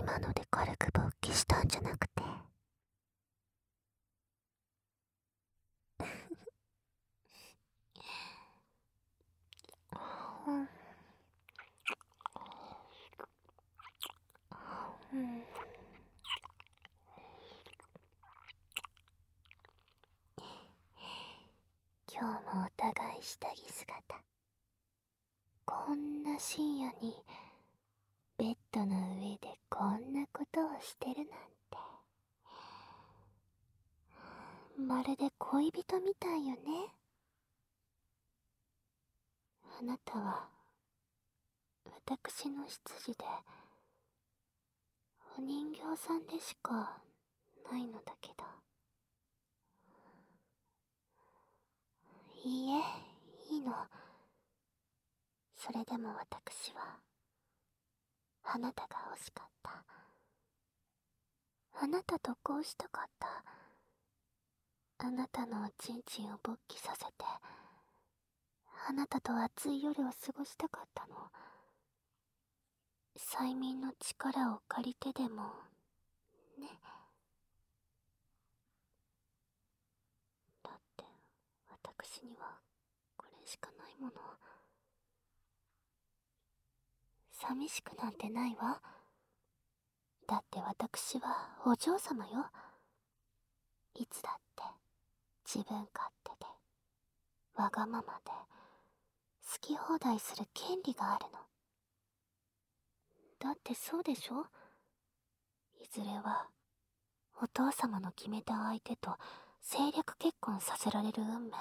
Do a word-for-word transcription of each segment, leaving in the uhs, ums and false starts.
今ので軽く勃起したんじゃなくてうん、今日もお互い下着姿。こんな深夜にベッドの上でこんなことをしてるなんて、まるで恋人みたいよね。あなたは私の執事でお人形さんでしかないのだけど。いいえ、いいの。それでも私はあなたが欲しかった。あなたとこうしたかった。あなたのおちんちんを勃起させて、あなたと熱い夜を過ごしたかったの。催眠の力を借りてでもね。だって私にはこれしかないもの。寂しくなんてないわ。だって私はお嬢様よ。いつだって自分勝手でわがままで好き放題する権利があるの。だってそうでしょ。いずれはお父様の決めた相手と政略結婚させられる運命。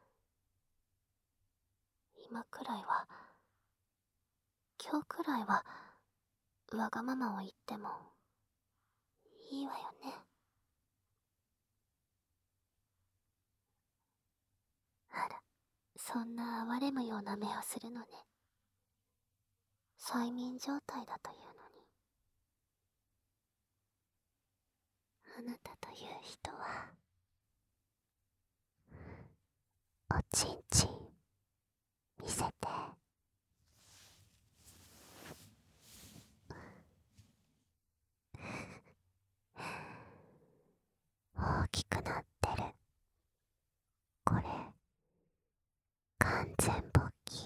今くらいは、今日くらいはわがままを言ってもいいわよね。あら、そんな哀れむような目をするのね。催眠状態だというのに。あなたという人はおちんちん見せて。大きくなってる。これ完全勃起。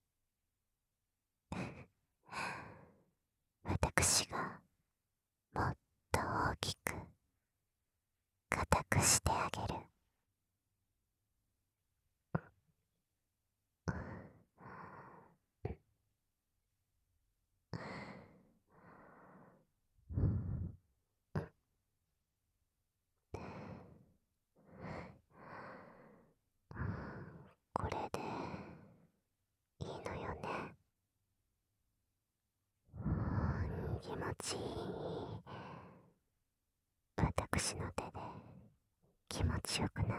私がもっと大きく固くしてあげる。これでいいのよね。気持ちいい。私の手で気持ちよくなって。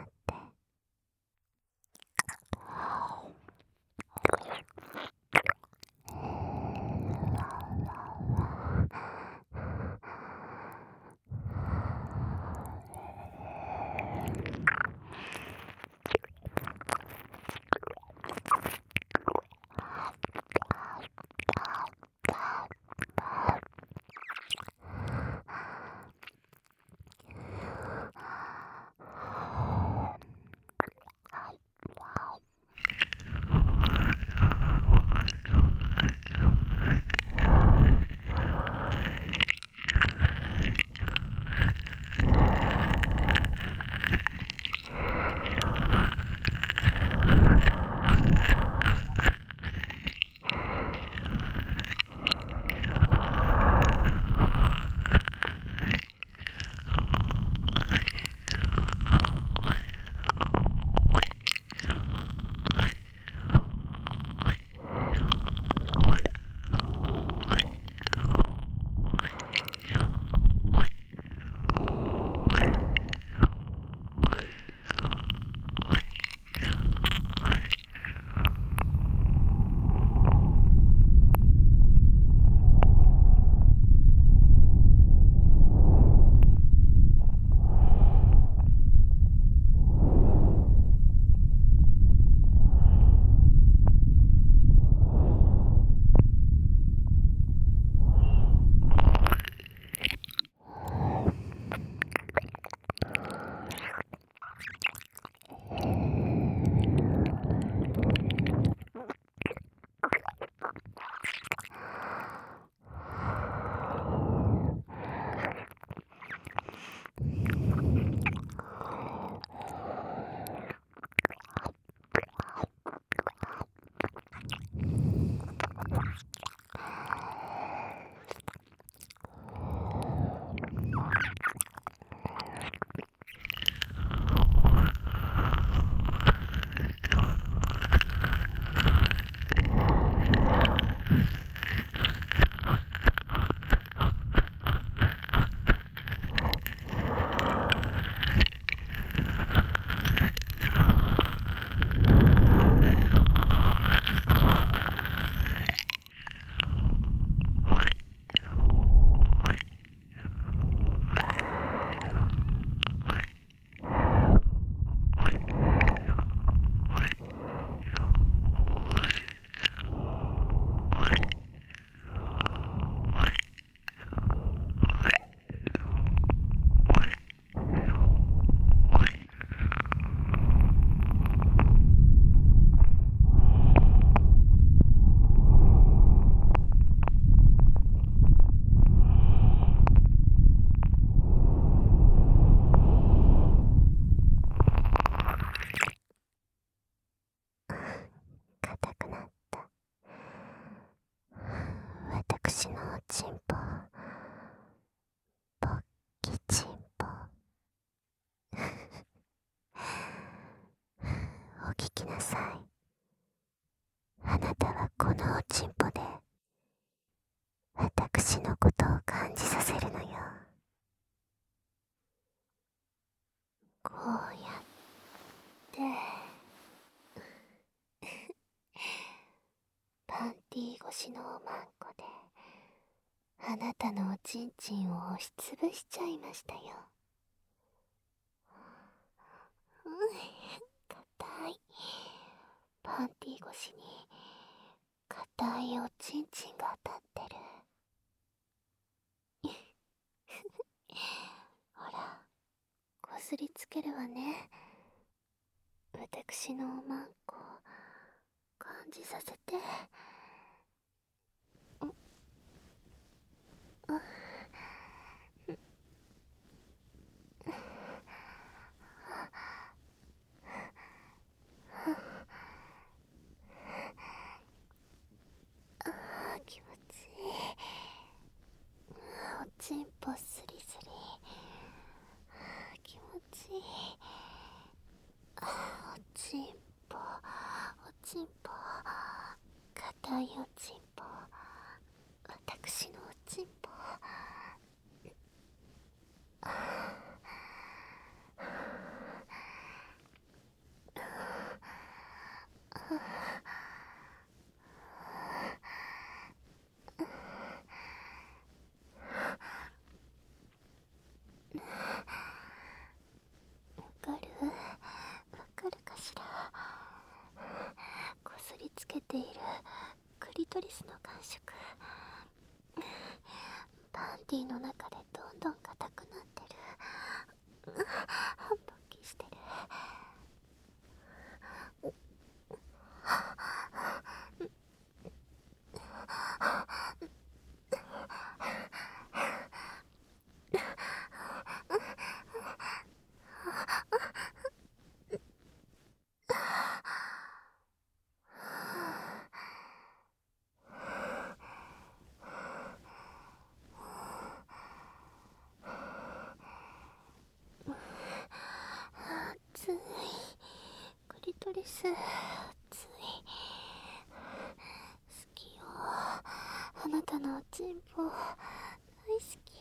越しのおまんこであなたのおちんちんを押しつぶしちゃいましたよ。うん、硬い。パンティ越しに硬いおちんちんが当たってる。ほら、こすりつけるわね。私のおまんこ感じさせて。あー気持ちいい。おちんぽスリスリ。気持ちいい。おちんぽおちんぽ硬いおちんぽ、私のおちんぽ。わかるわかるかしら。こすりつけているクリトリスの感触、パンティの中でどんどん硬くなってる。勃起してる。熱い。クリトリス熱い。好きよ。あなたのおちんぽ大好き。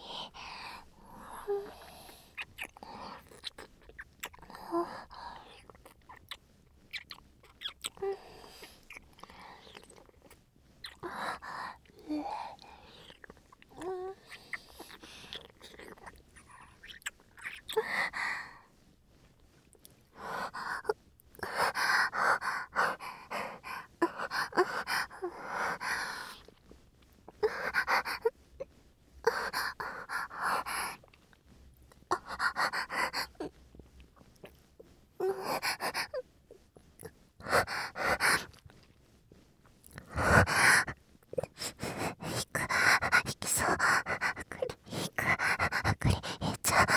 引きそう。くり引くくり引いちゃう。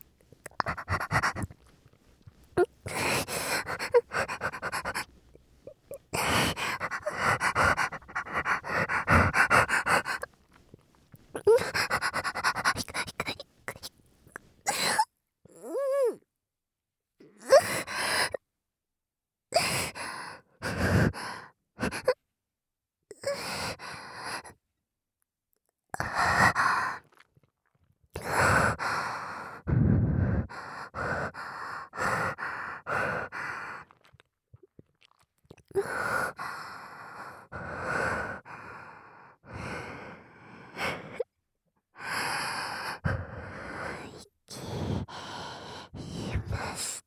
いました。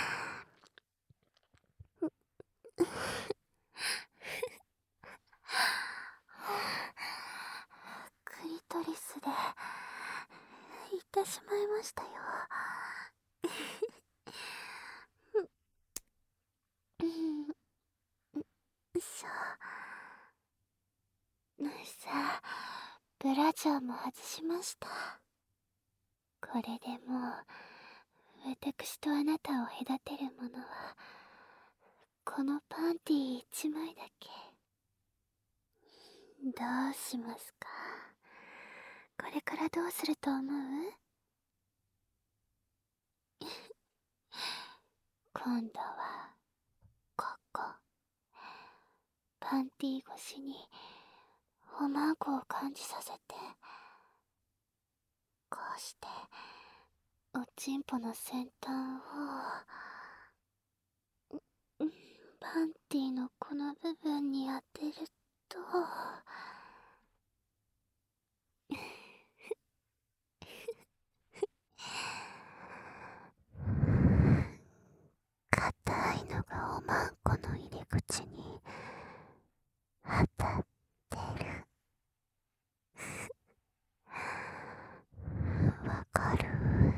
クリトリスで言ってしまいましたよ。うんしょ。さあ、ブラジャーも外しました。これでもう私とあなたを隔てるものはこのパンティ一枚だけ。どうしますか。これからどうすると思う？今度はここ、パンティ越しにおまんこを感じさせて、こうしておちんぽの先端をパンティのこの部分に当てると硬いのがおまんこの入り口に当たってる。わかる？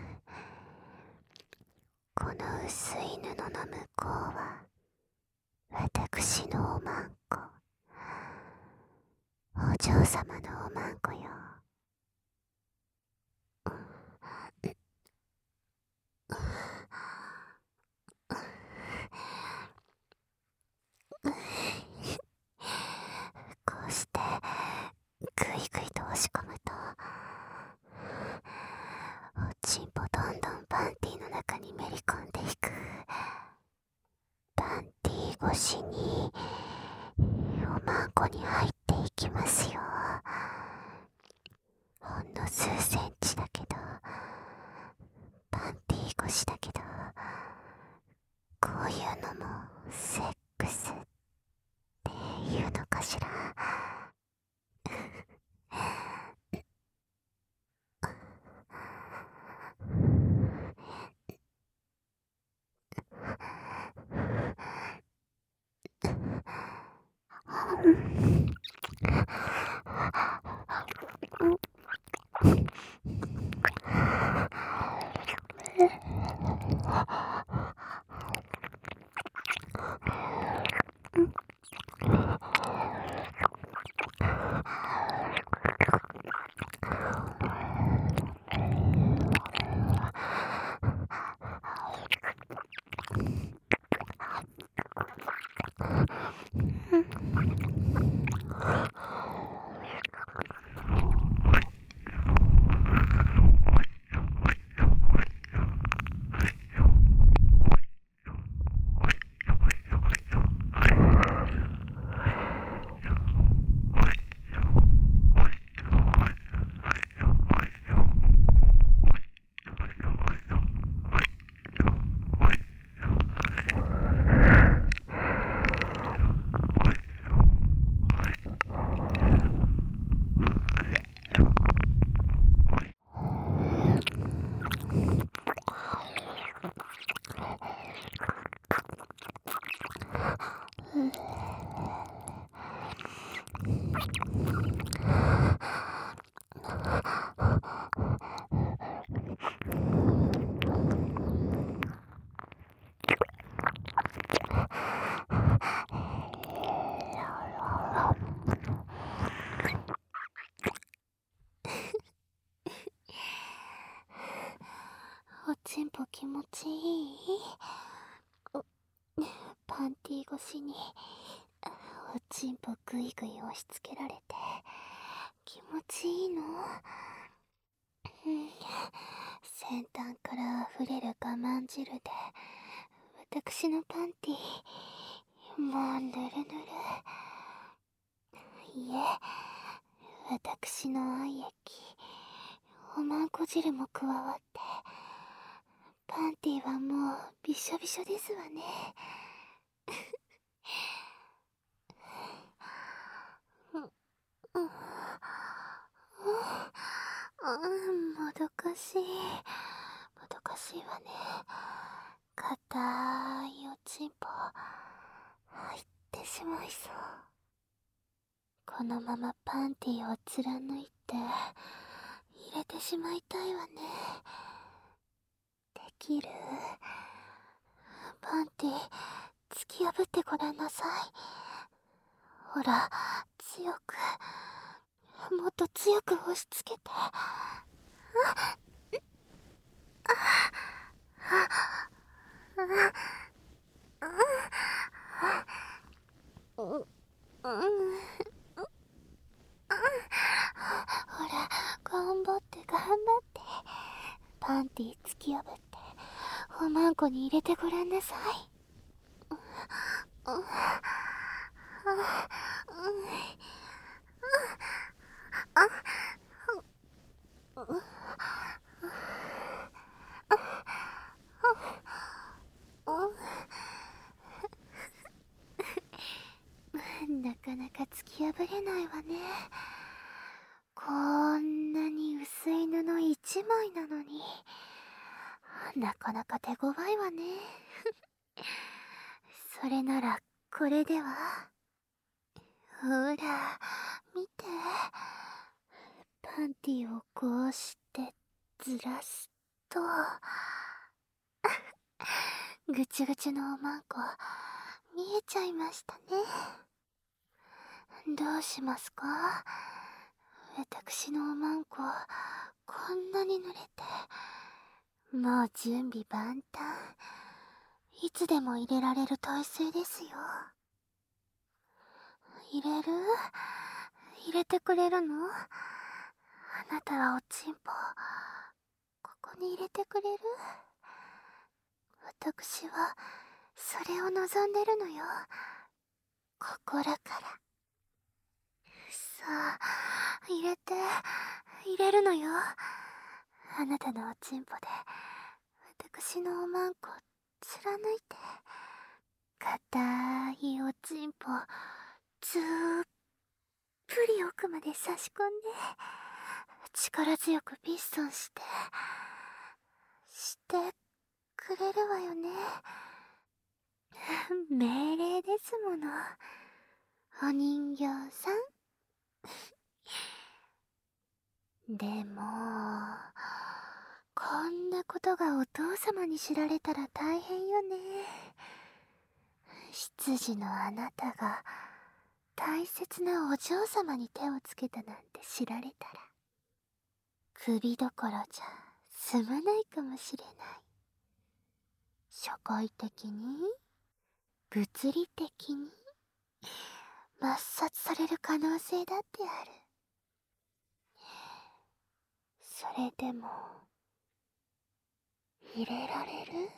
この薄い布の向こうは私のおまんこ、お嬢様のおまんこよ。こうしてぐいぐいと押し込むと、おちんぽどんどんパンティの中にめり込んでいく。パンティ越しにおまんこに入っていきますよ。ほんの数センチだけど、パンティ越しだけど、こういうのもセックスっていうのかしら。おちんぽ気持ちいい？パンティ越しにおちんぽぐいぐい押し付けられて気持ちいいの？先端から溢れる我慢汁で私のパンティもうぬるぬる。いえ、私の愛液おまんこ汁も加わってパンティはもうびしょびしょですわね。うん、もどかしい、もどかしいわね。硬いおちんぽ入ってしまいそう。このままパンティを貫いて入れてしまいたいわね。できる？パンティ突き破ってごらんなさい。ほら、強く、もっと強く押し付けて。あっ、あっ、うん、ほら、頑張って頑張って。パンティ突き破って、おまんこに入れてごらんなさい。なかなか突き破れ一枚なのに、なかなか手強いわね。それなら、これでは。ほら、見て。パンティをこうしてずらすと、ぐちゅぐちゅのおまんこ、見えちゃいましたね。どうしますか？私のおまんこ、こんなに濡れて、もう準備万端。いつでも入れられる体勢ですよ。入れる？入れてくれるの？あなたはおちんぽ、ここに入れてくれる？私は、それを望んでるのよ。心から。さあ、入れて、入れるのよ。あなたのおちんぽで、私のおまんこ、貫いて。硬いおちんぽ、ずーっぷり奥まで差し込んで、力強くピストンして、してくれるわよね。命令ですもの。お人形さん。でも、こんなことがお父様に知られたら大変よね。執事のあなたが大切なお嬢様に手をつけたなんて知られたら、首どころじゃ済まないかもしれない。社会的に、物理的に、抹殺される可能性だってある。それでも、入れられる？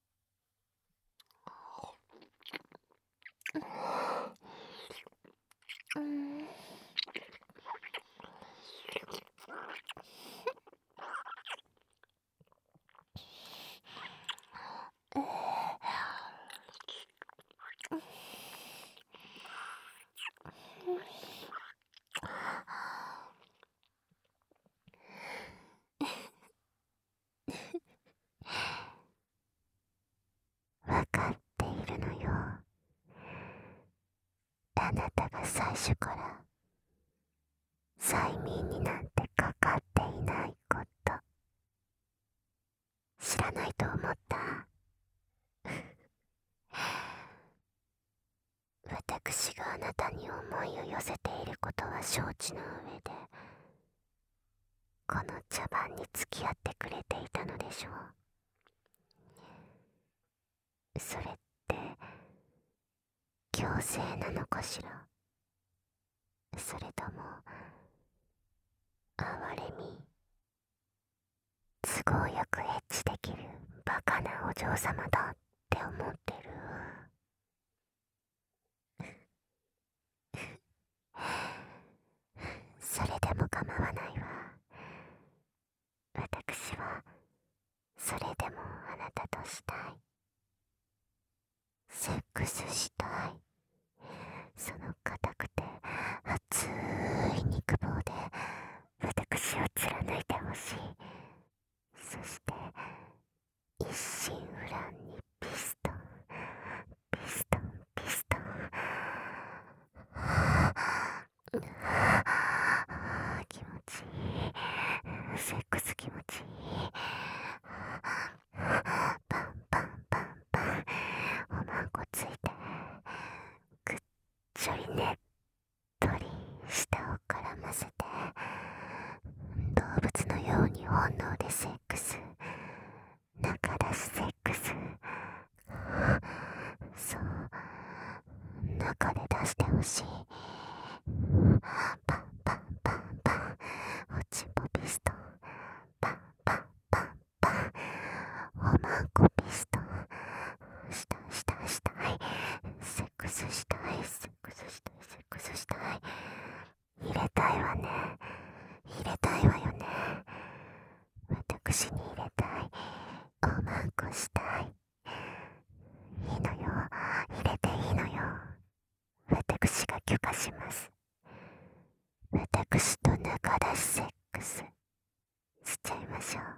うん。わかっているのよ。あなたが最初から催眠になんてかかっていないこと、知らないと思った。私があなたに思いを寄せていることは承知の上で、この茶番に付き合ってくれていたのでしょう。それって強制なのかしら。それとも哀れみ、都合よくエッチできるバカなお嬢様だって思ってる。それでも構わないわ。私はそれでもあなたとしたい。セックスしたい。その硬くて熱い肉棒で私を貫いてほしい。そして一心不乱にピストン、ピストン、ピストン。気持ちいい。セックス気持ちいい。パンパンパンパン。おまんこついて、ぐっちょりねっとり舌を絡ませて、動物のように本能でセックス、中出しセックス。そう、中で出してほしい。パンパンパンパン。おちんぽピストン。パンパンパンパン。おまんこピストン。したいしたいしたい。セックスしたい、セックスしたい、セックスしたい。入れたいわね。入れたいわよね。私に入れたい。おまんこしたい。いいのよ。入れていいのよ。私が許可します。私と中出しセックス。 移っちゃいましょう。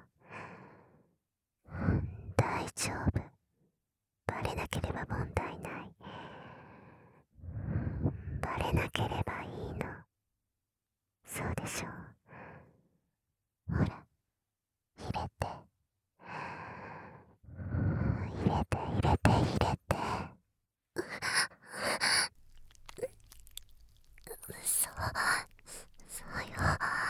大丈夫。バレなければ問題ない。バレなければいいの。そうでしょう。ほら、入れて。入れて入れて入れて。そう、そうよ。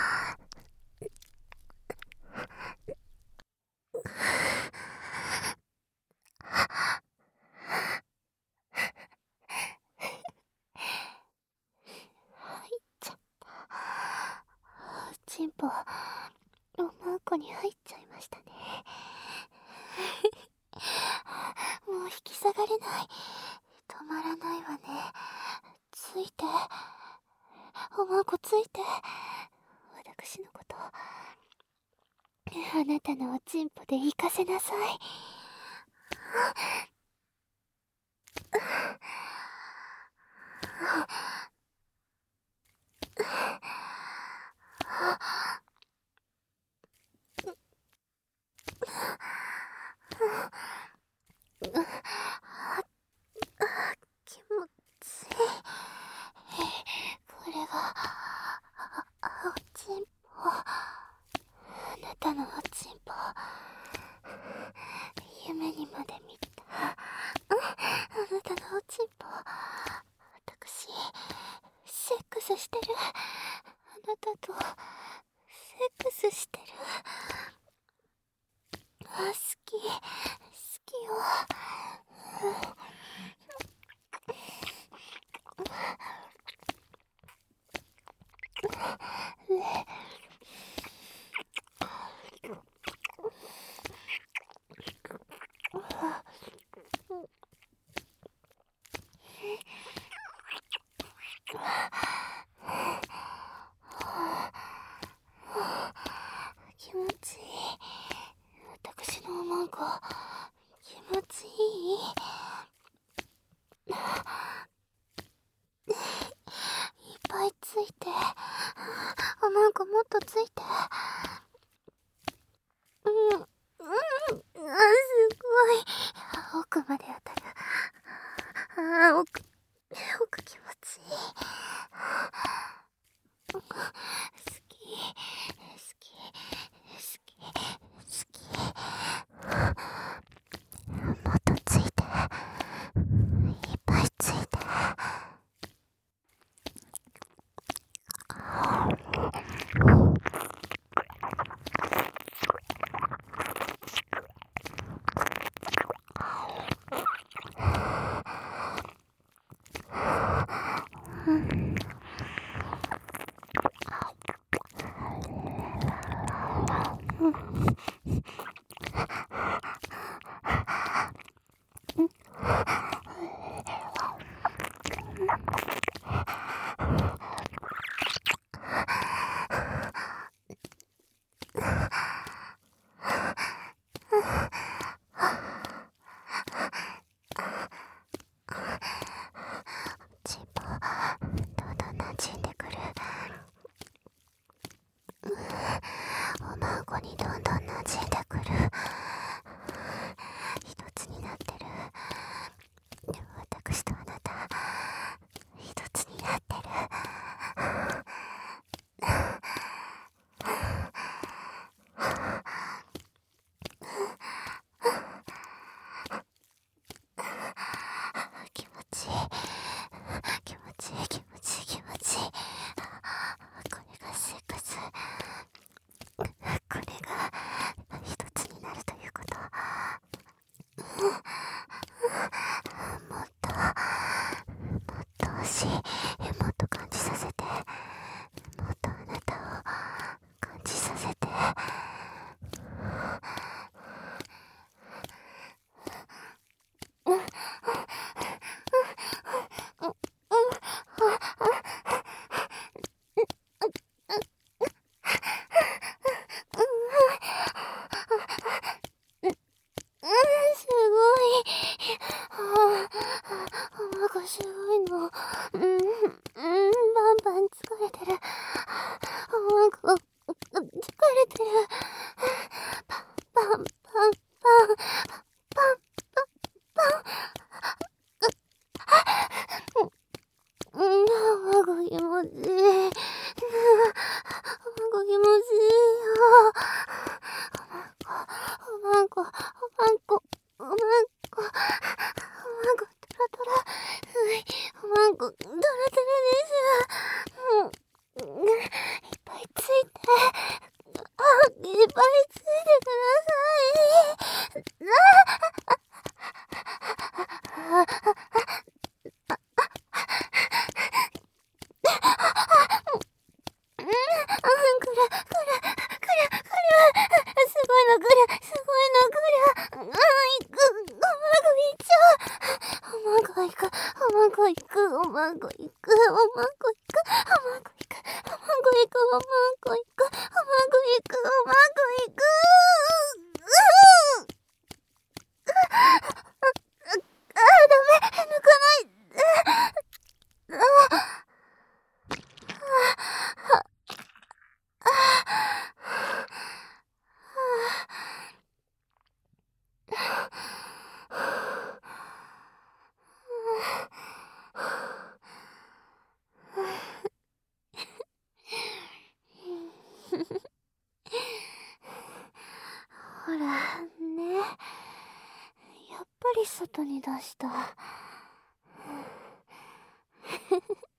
入っちゃった。チンポ、おまんこに入っちゃいましたね。もう引き下がれない。止まらないわね。ついて。おまんこついて。私のこと、あなたのおちんぽで行かせなさい。気持ちいい。これがおちんぽ。あなたのおちんぽ、夢にまで見た。あなたのおちんぽ、私セックスしてる。あなたとセックスしてる。あ、好き好きよ。ね、気持ちいい。私のおまんこ、気持ちいい。いっぱいついて。おまんこもっとついて。うん、うん、あ、すごい。奥まで当たる。あ、奥、奥気持ちいい。好き、好き、好き、好き。もっとついて。いっぱいついて。チンポ、どんどん馴染んでくる。おまんこにどんどん馴染んでくる。一つになってる。私とあなた、一つになってる。気持ちいい。気持ちいい、気持ちいい、気持ちいい。これがセックス。これが一つになるということ。もっと、もっと欲しい。もっと感じさせて。もっとあなたを感じさせて。すごい。ああ、おまこすごいの。うん、うん、バンバン疲れてる。おまこ、疲れてる。 ぱいついてください。うん、くる、くる、くる、くる、すごいのくる、すごいのくる。うん、いく、おまごいっちゃう。おまごいく、おまごいく、おまごいく、おまごいく、おまごいく、おまごいく、おまごいく、おまごいく、おまごいく。ああ、ダメ、抜かない。ああ、ほらね、やっぱり外に出した。